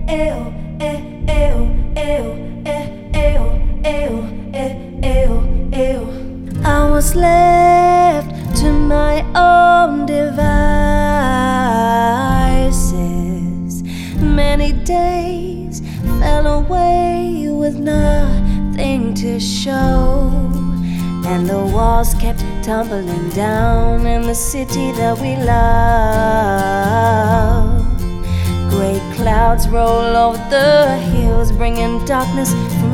I was left to my own devices. Many days fell away with nothing to show, and the walls kept tumbling down in the city that we love. Great clouds roll over the hills, bringing darkness from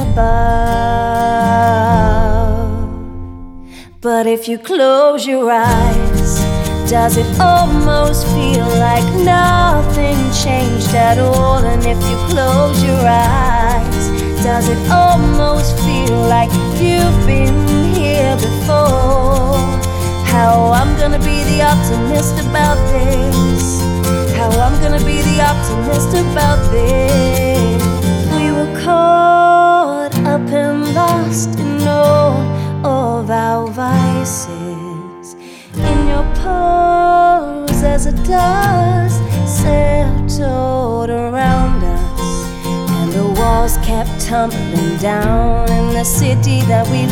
above. But if you close your eyes, does it almost feel like nothing changed at all? And if you close your eyes, does it almost feel like you've been here before? How I'm gonna be the optimist about this? How I'm gonna be the optimist about this? We were caught up and lost in all of our vices, in your pose as a dust settled around us, and the walls kept tumbling down in the city that we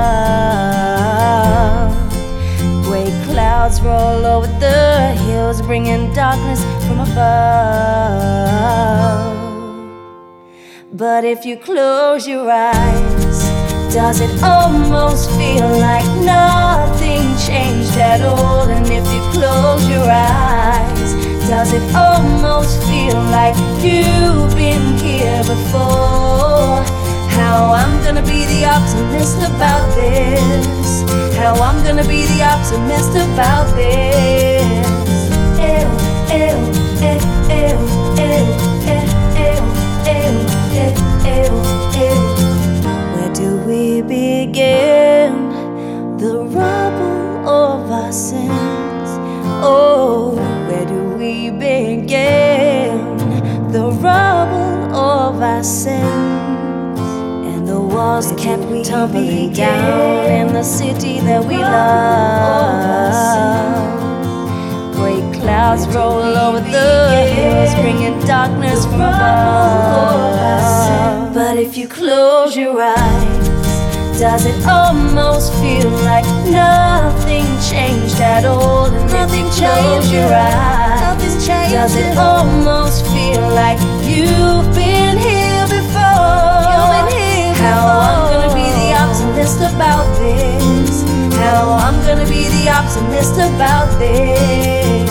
love. Great clouds roll over the hills, bringing darkness from above. But if you close your eyes, does it almost feel like nothing changed at all? And if you close your eyes, does it almost feel like you've been here before? How I'm gonna be the optimist about this? How I'm gonna be the optimist about this? Where do we begin? The rubble of our sins. Oh, where do we begin? The rubble of our sins. And the walls kept tumbling down in the city that we love. Great clouds roll over the hills, bringing darkness from above. But if you close your eyes, does it almost feel like nothing changed at all? And if you close your eyes, does it almost feel like you've been here before? How I'm gonna be the optimist about this? How I'm gonna be the optimist about this?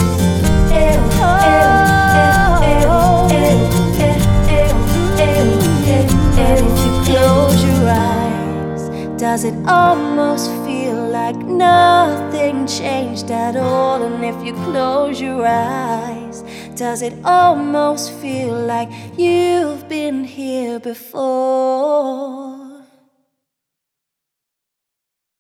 And if you close your eyes, does it almost feel like nothing changed at all? And if you close your eyes, does it almost feel like you've been here before?